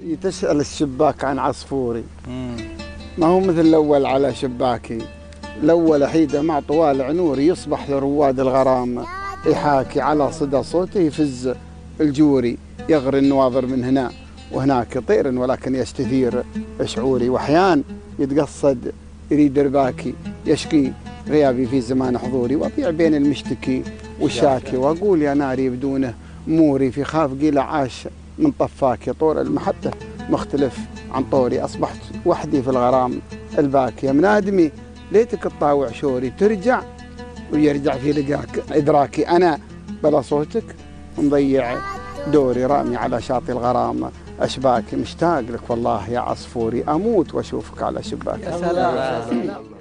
تسأل الشباك عن عصفوري، ما هو مثل الأول على شباكي. الأول حيدة مع طوال عنوري، يصبح لرواد الغرام يحاكي على صدى صوته يفز الجوري، يغري النواظر من هنا وهناك طير ولكن يستثير شعوري. وأحيان يتقصد يريد رباكي، يشكي غيابي في زمان حضوري، وأضيع بين المشتكي والشاكي، وأقول يا ناري بدونه موري، في خاف قيل عاش من طفاكي. طور المحبة مختلف عن طوري، أصبحت وحدي في الغرام الباكي. من آدمي ليتك تطاوع شوري، ترجع ويرجع في لقاك إدراكي. أنا بلا صوتك مضيع دوري، رامي على شاطئ الغرام أشباكي. مشتاق لك والله يا عصفوري، أموت وأشوفك على شباكي. يا سلام.